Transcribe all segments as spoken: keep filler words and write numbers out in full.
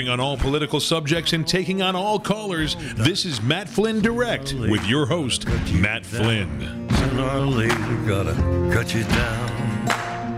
Covering on all political subjects and taking on all callers, this is Matt Flynn Direct with your host, Matt Flynn. Sooner or later, gotta cut you down.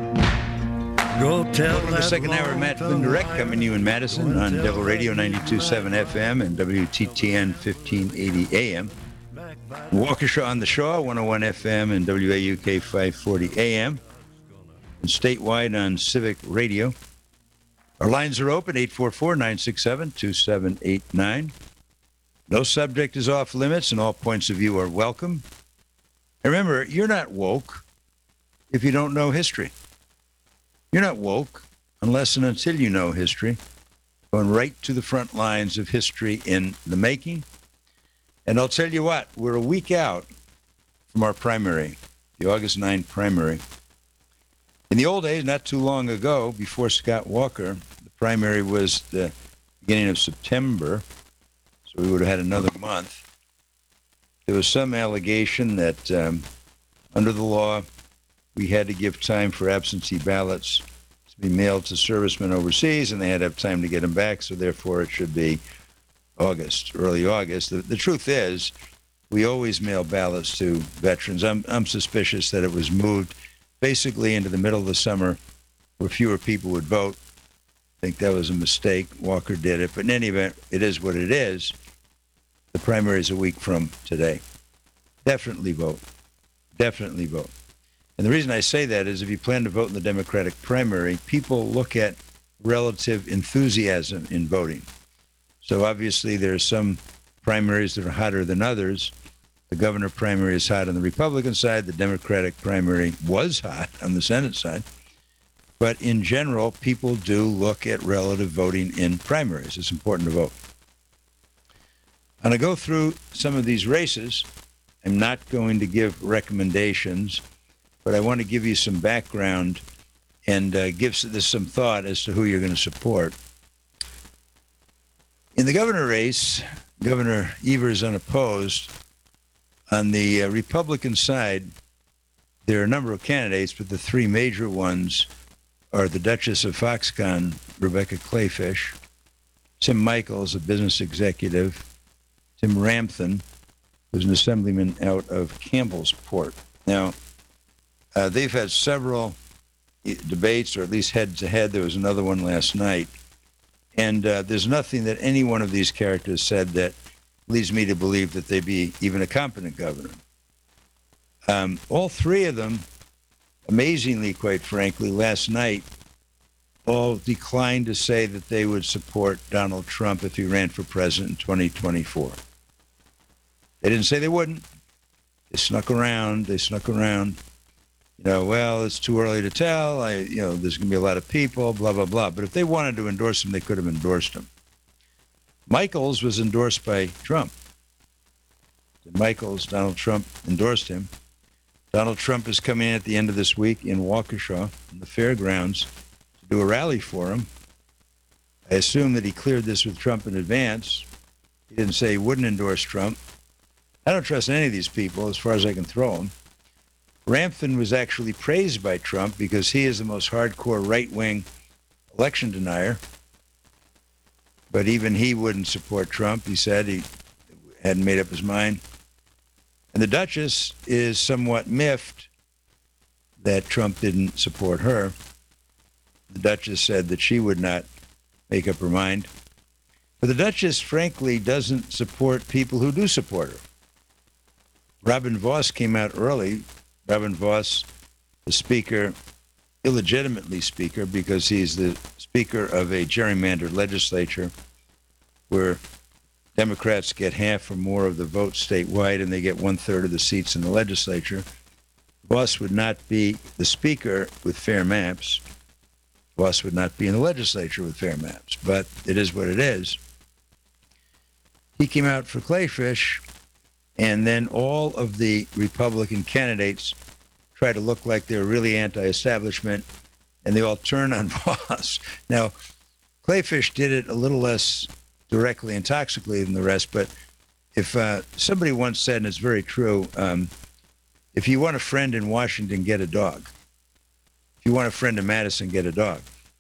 Go tell Welcome to the second hour of Matt Flynn Direct, coming to you in Madison on Devil Radio ninety-two point seven F M and W T T N fifteen eighty A M. Waukesha on the Shaw, one oh one F M and W A U K five forty A M. And statewide on Civic Radio. Our lines are open, eight four four, nine six seven, two seven eight nine. No subject is off limits, and all points of view are welcome. And remember, you're not woke if you don't know history. You're not woke unless and until you know history. Going right to the front lines of history in the making. And I'll tell you what, we're a week out from our primary, the August ninth primary. In the old days, not too long ago, before Scott Walker, the primary was the beginning of September, so we would have had another month. There was some allegation that um, under the law, we had to give time for absentee ballots to be mailed to servicemen overseas, and they had to have time to get them back, so therefore it should be August, early August. The, the truth is, we always mail ballots to veterans. I'm, I'm suspicious that it was moved basically into the middle of the summer where fewer people would vote. I think that was a mistake. Walker did it. But in any event, it is what it is. The primary is a week from today. Definitely vote. Definitely vote. And the reason I say that is if you plan to vote in the Democratic primary, people look at relative enthusiasm in voting. So obviously there are some primaries that are hotter than others. The governor primary is hot on the Republican side. The Democratic primary was hot on the Senate side. But in general, people do look at relative voting in primaries. It's important to vote. I'm going to go through some of these races. I'm not going to give recommendations, but I want to give you some background and uh, give this some thought as to who you're going to support. In the governor race, Governor Evers unopposed. On the uh, Republican side, there are a number of candidates, but the three major ones are the Duchess of Foxconn, Rebecca Kleefisch, Tim Michels, a business executive, Tim Ramthun, who's an assemblyman out of Campbellsport. Now, uh, they've had several debates, or at least head-to-head. There was another one last night. And uh, there's nothing that any one of these characters said that leads me to believe that they'd be even a competent governor. Um, all three of them, amazingly, quite frankly, last night, all declined to say that they would support Donald Trump if he ran for president in twenty twenty-four. They didn't say they wouldn't. They snuck around. They snuck around. You know, well, it's too early to tell. I, you know, there's going to be a lot of people, blah, blah, blah. But if they wanted to endorse him, they could have endorsed him. Michels was endorsed by Trump. Michels, Donald Trump endorsed him. Donald Trump is coming in at the end of this week in Waukesha, in the fairgrounds, to do a rally for him. I assume that he cleared this with Trump in advance. He didn't say he wouldn't endorse Trump. I don't trust any of these people as far as I can throw them. Ramthun was actually praised by Trump because he is the most hardcore right-wing election denier. But even he wouldn't support Trump. He said he hadn't made up his mind. And the Duchess is somewhat miffed that Trump didn't support her. The Duchess said that she would not make up her mind. But the Duchess, frankly, doesn't support people who do support her. Robin Vos came out early. Robin Vos, the speaker, illegitimately speaker, because he's the speaker of a gerrymandered legislature where Democrats get half or more of the vote statewide and they get one-third of the seats in the legislature. Vos would not be the speaker with fair maps. Vos would not be in the legislature with fair maps, but it is what it is. He came out for Kleefisch, and then all of the Republican candidates try to look like they're really anti-establishment, and they all turn on Vos. Now, Kleefisch did it a little less directly and toxically than the rest, but if uh, somebody once said, and it's very true, um, if you want a friend in Washington, get a dog. If you want a friend in Madison, get a dog.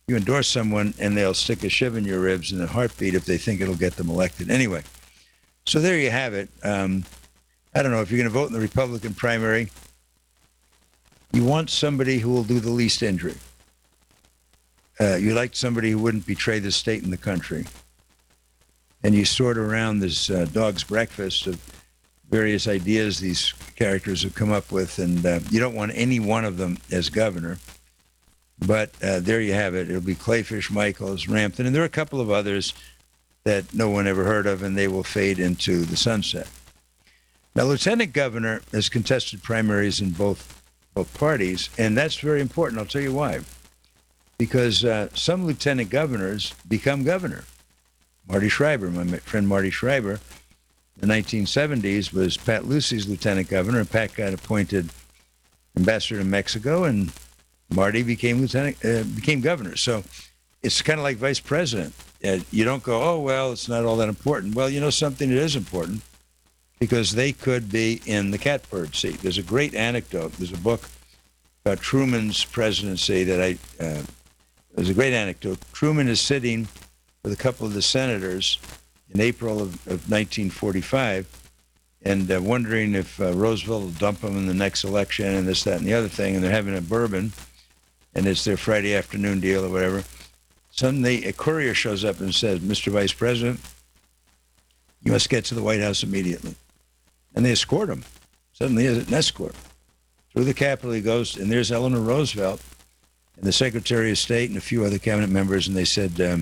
you endorse someone and they'll stick a shiv in your ribs in a heartbeat if they think it'll get them elected. Anyway, so there you have it. Um, I don't know, if you're going to vote in the Republican primary, you want somebody who will do the least injury. Uh, you like somebody who wouldn't betray the state and the country. And you sort around this uh, dog's breakfast of various ideas these characters have come up with, and uh, you don't want any one of them as governor. But uh, there you have it. It'll be Clayfish, Michaels, Rampton, and there are a couple of others that no one ever heard of, and they will fade into the sunset. Now, lieutenant governor has contested primaries in both both parties, and that's very important. I'll tell you why. Because uh, some lieutenant governors become governor. Marty Schreiber, my friend Marty Schreiber, in the nineteen seventies was Pat Lucy's lieutenant governor, and Pat got appointed ambassador to Mexico, and Marty became lieutenant, uh, became governor. So it's kind of like vice president. Uh, you don't go, oh, well, it's not all that important. Well, you know something that is important, because they could be in the catbird seat. There's a great anecdote. There's a book about Truman's presidency that I, uh, there's a great anecdote. Truman is sitting with a couple of the senators in April of, of nineteen forty-five and uh, wondering if uh, Roosevelt will dump him in the next election and this, that, and the other thing. And they're having a bourbon, and it's their Friday afternoon deal or whatever. Suddenly, a courier shows up and says, Mister Vice President, you must get to the White House immediately. And they escort him. Suddenly, there's an escort. Through the Capitol he goes, and there's Eleanor Roosevelt and the Secretary of State and a few other cabinet members, and they said, um,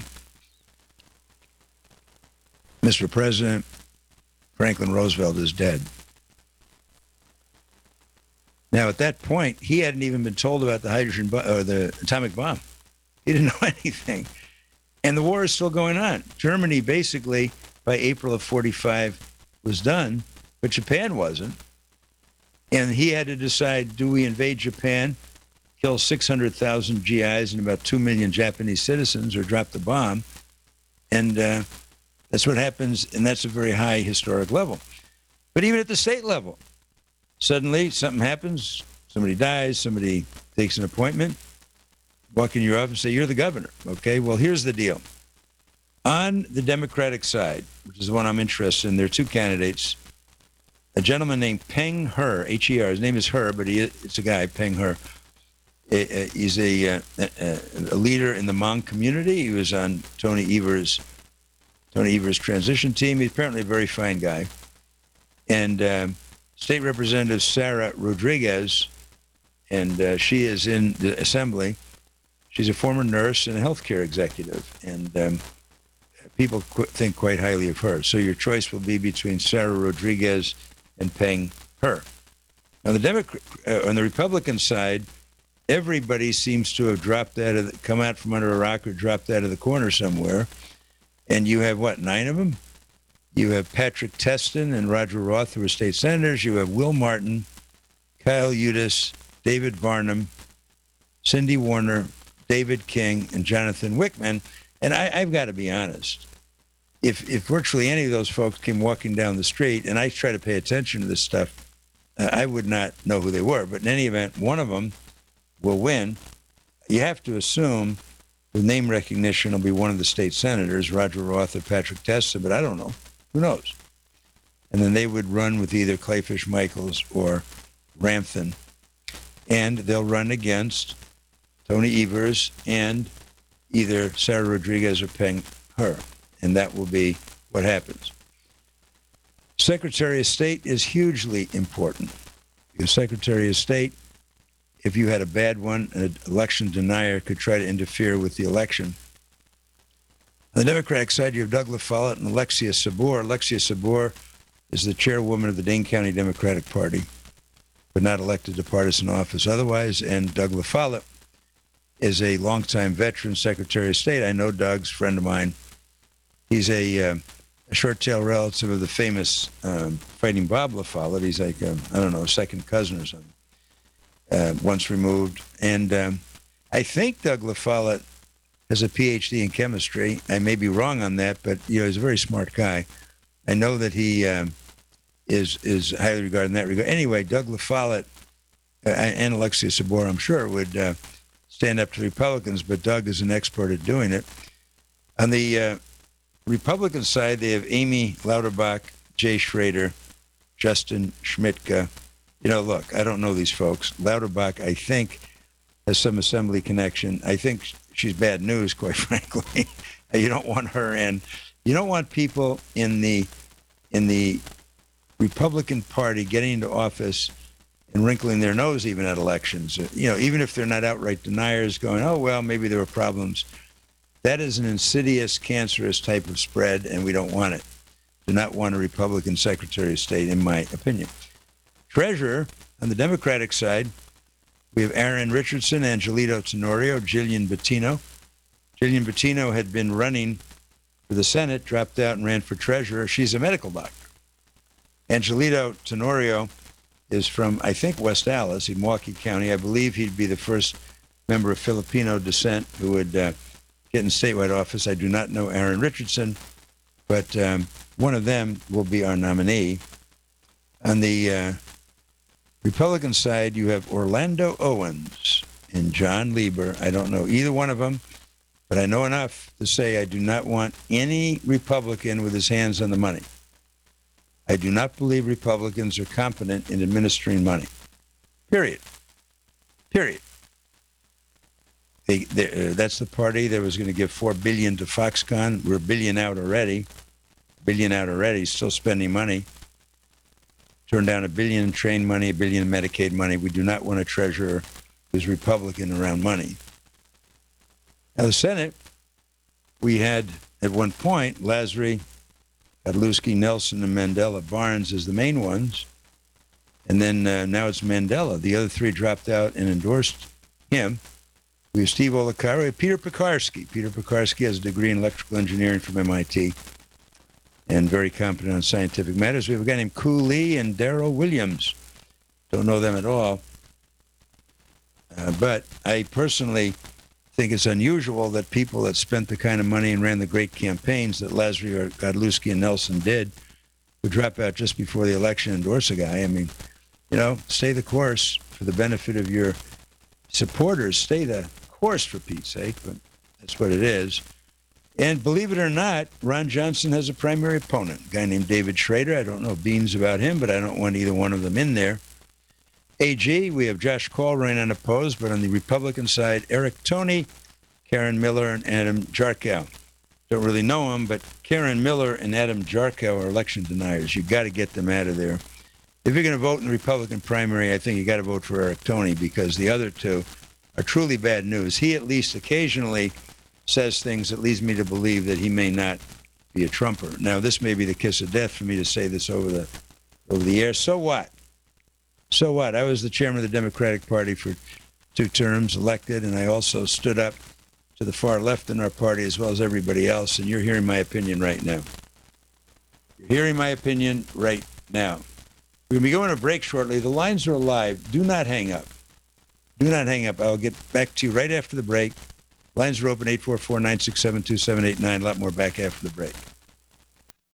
Mister President, Franklin Roosevelt is dead. Now, at that point, he hadn't even been told about the hydrogen bo- or the atomic bomb. He didn't know anything. And the war is still going on. Germany, basically, by April of forty-five, was done, but Japan wasn't. And he had to decide, do we invade Japan, kill six hundred thousand G Is and about two million Japanese citizens, or drop the bomb? And uh, that's what happens, and that's a very high historic level. But even at the state level, suddenly something happens, somebody dies, somebody takes an appointment, walk in your office and say, you're the governor. Okay, well, here's the deal. On the Democratic side, which is the one I'm interested in, there are two candidates. A gentleman named Peng He, H E R, his name is He, but he, it's a guy, Peng He. He's a, a, a leader in the Hmong community. He was on Tony Evers' Tony Evers' transition team. He's apparently a very fine guy. And um, State Representative Sarah Rodriguez, and uh, she is in the Assembly. She's a former nurse and a healthcare executive, and um, people qu- think quite highly of her. So your choice will be between Sarah Rodriguez and Peng He. On the Democrat, uh, on the Republican side, everybody seems to have dropped out of, the, come out from under a rock or dropped out of the corner somewhere. And you have, what, nine of them? You have Patrick Testin and Roger Roth, who are state senators. You have Will Martin, Kyle Udis, David Varnum, Cindy Warner, David King, and Jonathan Wickman. And I, I've got to be honest. If if virtually any of those folks came walking down the street, and I try to pay attention to this stuff, uh, I would not know who they were. But in any event, one of them will win. You have to assume the name recognition will be one of the state senators, Roger Roth or Patrick Testin, but I don't know. Who knows? And then they would run with either Clayfish Michaels or Rampton. And they'll run against Tony Evers and either Sarah Rodriguez or Peng He. And that will be what happens. Secretary of State is hugely important. Because Secretary of State, if you had a bad one, an election denier could try to interfere with the election. On the Democratic side, you have Doug LaFollette and Alexia Sabor. Alexia Sabor is the chairwoman of the Dane County Democratic Party, but not elected to partisan office otherwise. And Doug LaFollette is a longtime veteran Secretary of State. I know Doug's a friend of mine. He's a, uh, a short-tail relative of the famous um, Fighting Bob LaFollette. He's like, a, I don't know, a second cousin or something. Uh, once removed. And um, I think Doug LaFollette has a P H D in chemistry. I may be wrong on that, but you know, he's a very smart guy. I know that he um, is is highly regarded in that regard. Anyway, Doug LaFollette uh, and Alexia Sabor, I'm sure, would uh, stand up to the Republicans, but Doug is an expert at doing it. On the uh, Republican side, they have Amy Lauterbach, Jay Schrader, Justin Schmitka. You know, look, I don't know these folks. Lauterbach, I think, has some assembly connection. I think she's bad news, quite frankly. You don't want her in. You don't want people in the in the Republican Party getting into office and wrinkling their nose even at elections. You know, even if they're not outright deniers, going, oh, well, maybe there were problems. That is an insidious, cancerous type of spread, and we don't want it. Do not want a Republican Secretary of State, in my opinion. Treasurer, on the Democratic side, we have Aaron Richardson, Angelito Tenorio, Jillian Bettino. Jillian Bettino had been running for the Senate, dropped out and ran for treasurer. She's a medical doctor. Angelito Tenorio is from, I think, West Allis in Milwaukee County. I believe he'd be the first member of Filipino descent who would uh, get in statewide office. I do not know Aaron Richardson, but um, one of them will be our nominee. On the uh, Republican side, you have Orlando Owens and John Lieber. I don't know either one of them, but I know enough to say I do not want any Republican with his hands on the money. I do not believe Republicans are competent in administering money. Period. Period. They, they, uh, that's the party that was going to give four billion dollars to Foxconn. We're a billion out already. Billion out already, still spending money. Turned down a billion in train money, a billion in Medicaid money. We do not want a treasurer who's Republican around money. Now, the Senate, we had at one point Lasry, Godlewski, Nelson, and Mandela Barnes as the main ones. And then uh, now it's Mandela. The other three dropped out and endorsed him. We have Steve Olikar. We have Peter Pekarsky. Peter Pekarsky has a degree in electrical engineering from M I T and very competent on scientific matters. We have a guy named Koo Lee and Darrell Williams. Don't know them at all. Uh, but I personally think it's unusual that people that spent the kind of money and ran the great campaigns that Lasry or Godlewski and Nelson did would drop out just before the election and endorse a guy. I mean, you know, stay the course for the benefit of your supporters. Stay the course, for Pete's sake, but that's what it is. And believe it or not, Ron Johnson has a primary opponent, a guy named David Schrader. I don't know beans about him, but I don't want either one of them in there. A G, we have Josh Call running unopposed, but on the Republican side, Eric Toney, Karen Miller, and Adam Jarchow. Don't really know them, but Karen Miller and Adam Jarchow are election deniers. You've got to get them out of there. If you're going to vote in the Republican primary, I think you got to vote for Eric Toney because the other two are truly bad news. He at least occasionally says things that leads me to believe that he may not be a Trumper. Now, this may be the kiss of death for me to say this over the over the air. So what? So what? I was the chairman of the Democratic Party for two terms, elected, and I also stood up to the far left in our party as well as everybody else, and you're hearing my opinion right now. You're hearing my opinion right now. We're going to be going to break shortly. The lines are alive. Do not hang up. Do not hang up. I'll get back to you right after the break. Lines are open, eight four four, nine six seven, two seven eight nine. A lot more back after the break.